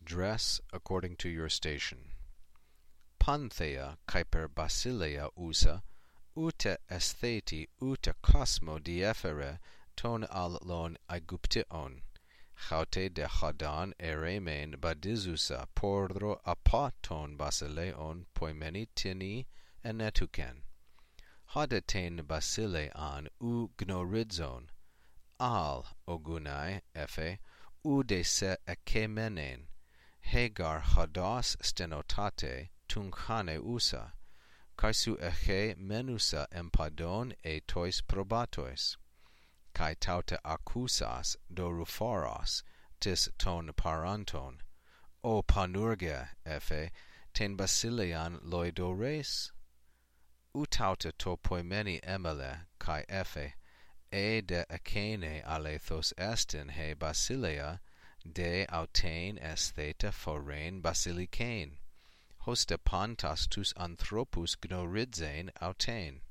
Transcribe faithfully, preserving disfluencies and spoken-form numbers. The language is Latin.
dress according to your station. Pantheia caeper basileia usa, ute estheti ute cosmo diefere ton al lon Aegyption, haute de hadan eremen badizusa pordro apaton basileon poimeni tini enetuken. Hadetain basilean u gnoridzon, al ogunai ephe ude se ekemenen, hegar hadas stenotate tunchane usa, kaisu eche menusa empadon e tois probatois, kai taute accusas doruphoros tis ton paranton, o panurge ephe ten basilean loidores? Utaute to poimeni emele kai ephe e de ecene alethos estin he basileia de autein estheta forein basilicain, hoste pantas tus anthropus gnoridzein autein.